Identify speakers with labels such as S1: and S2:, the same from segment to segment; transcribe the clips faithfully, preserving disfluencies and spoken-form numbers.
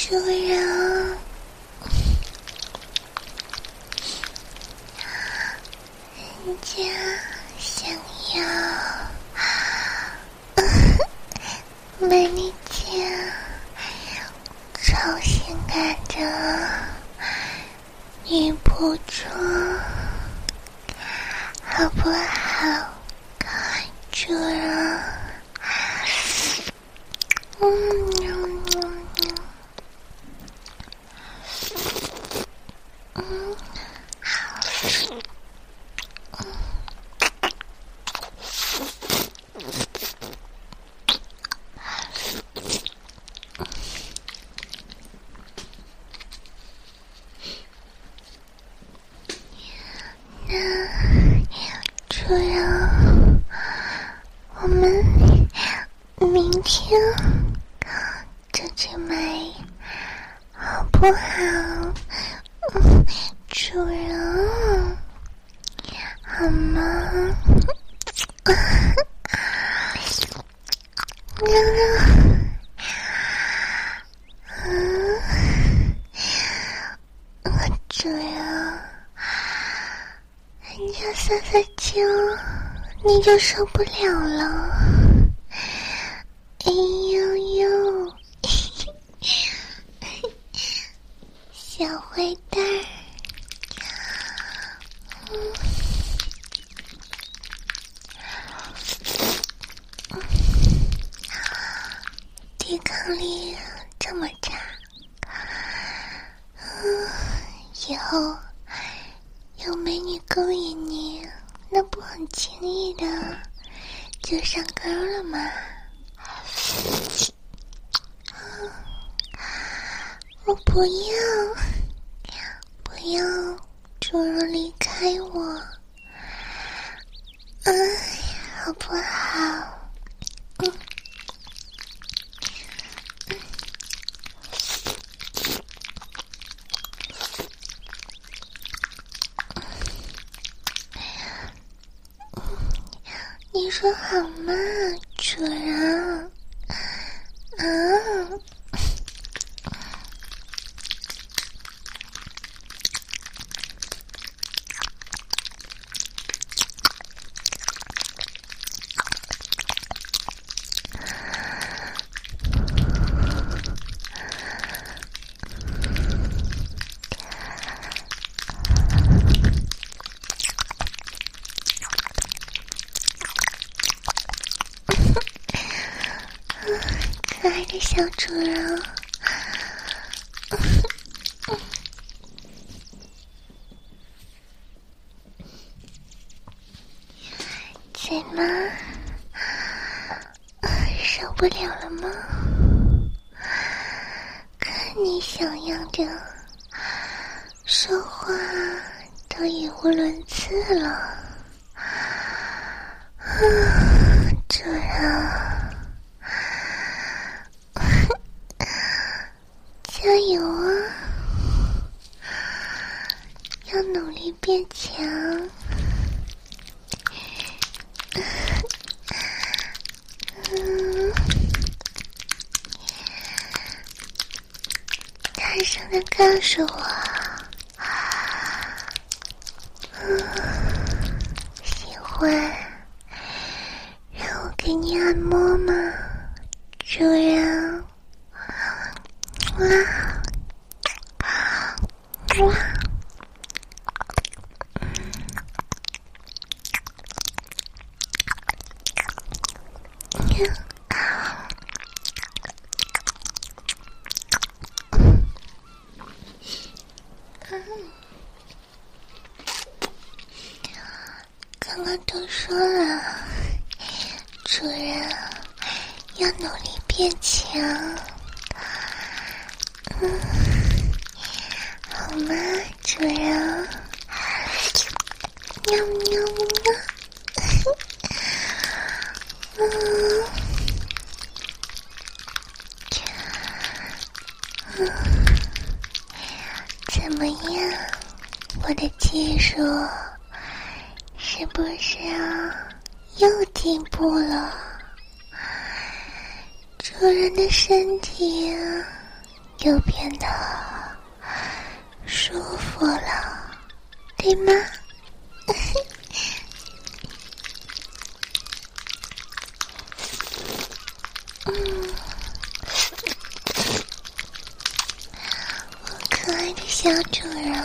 S1: 主人，人家想要把你家超性感的女仆装，好不好？主人，嗯嗯嗯嗯，那主人，我们明天就去买好不好？嗯，主人，好吗？嗯，主人，人家撒撒娇你就受不了了。哎呦呦，小坏蛋儿，嗯，抵抗力这么差，嗯，以后有美女勾引你，那不很轻易的就上钩了吗？我不要，不要，主人离开我，哎，好不好？嗯，你说好吗，主人？啊？可爱的小主人，怎么受不了了吗？看你想要的说话都语无伦次了，啊，主人。加油啊！要努力变强。嗯，大声的告诉我，嗯，喜欢让我给你按摩吗，主人？哇！哇！刚刚都说了，主人要努力变强。嗯，好吗，主人？喵喵喵！嗯，嗯，怎么样？我的技术是不是啊又进步了？主人的身体又变得舒服了，对吗？嗯，我可爱的小主人，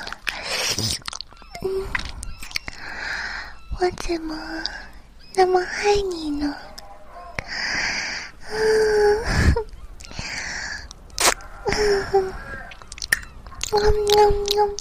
S1: 嗯，我怎么那么爱你呢？嗯，嗯，嗯嗯嗯。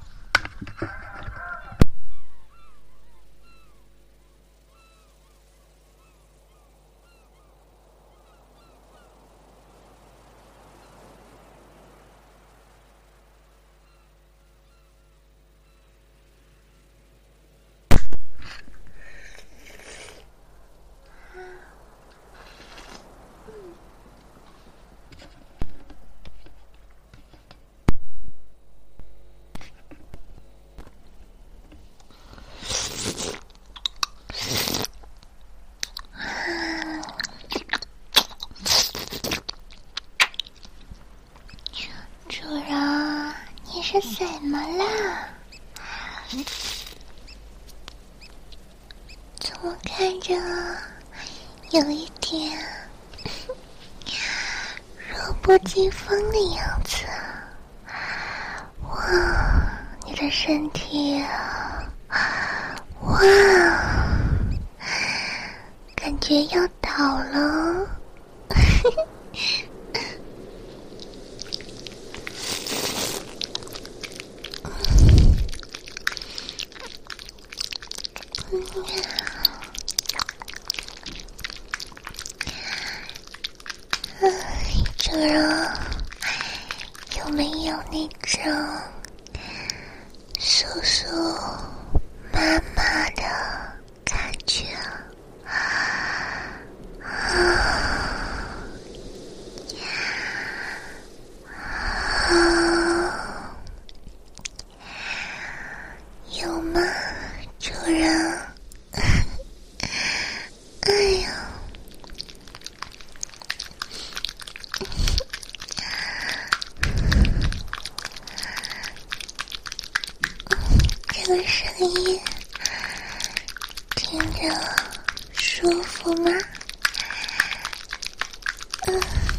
S1: 主人，你是怎么了？怎么看着有一点弱不禁风的样子？哇，你的身体啊，哇，感觉要倒了。主人，有没有那种叔叔妈妈的感觉？有吗，主人？哎呀，这个声音听着舒服吗？嗯。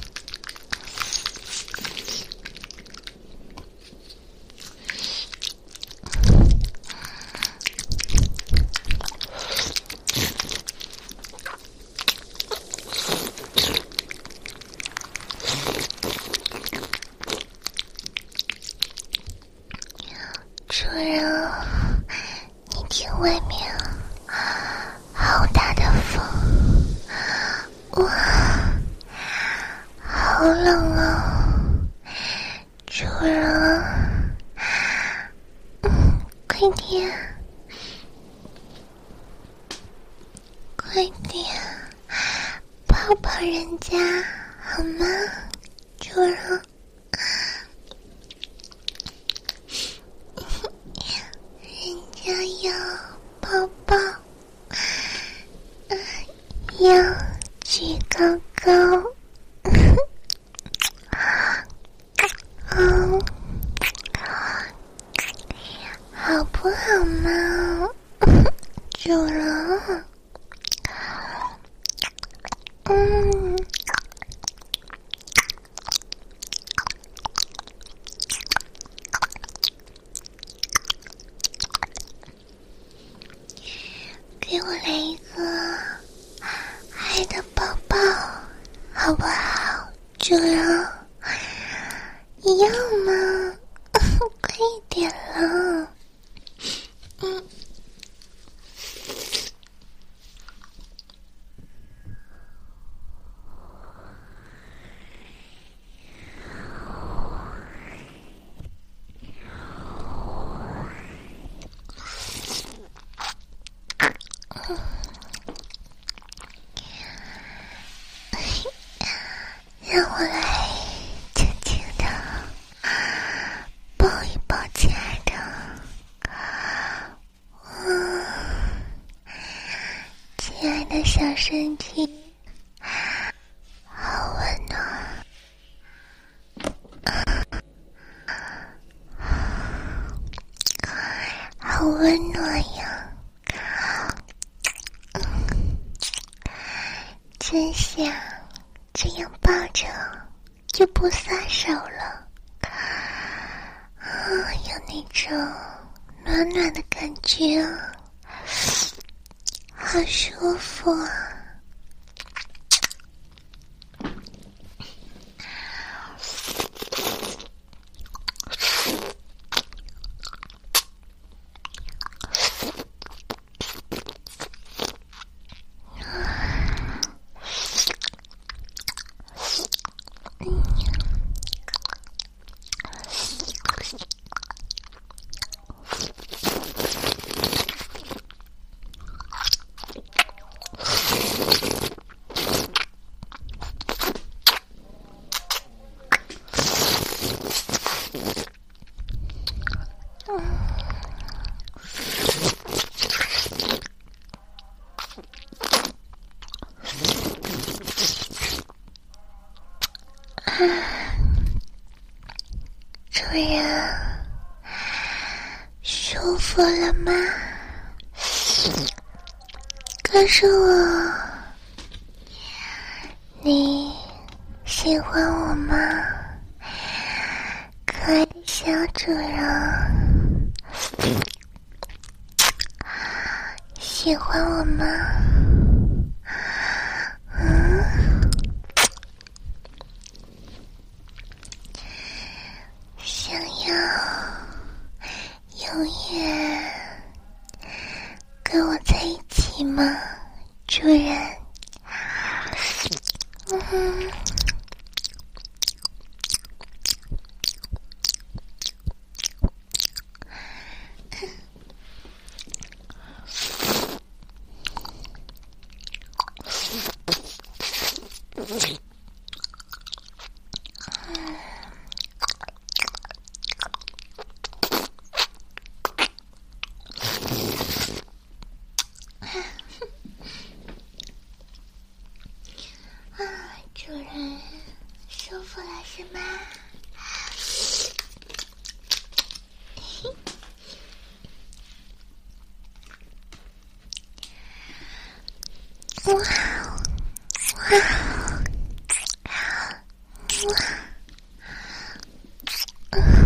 S1: 主人，你听外面好大的风，哇，好冷啊！主人，嗯，快点，快点，抱抱人家好吗？主人。要要抱抱，要举高高，嗯，好不好嘛，主人？嗯。给我来一个爱的抱抱，好不好，主人？你要吗？快一点了。嗯。让我来轻轻的抱一抱，亲爱的。嗯，亲爱的小身体，好温暖。 好温暖呀！真香，这样抱着就不撒手了。啊，有那种暖暖的感觉啊，好舒服啊！主人，舒服了吗？告诉我，你喜欢我吗？可爱的小主人，喜欢我吗？嗯，想要永远跟我在一起吗，主人？嗯，主人，舒服了是吗？哇哇哇！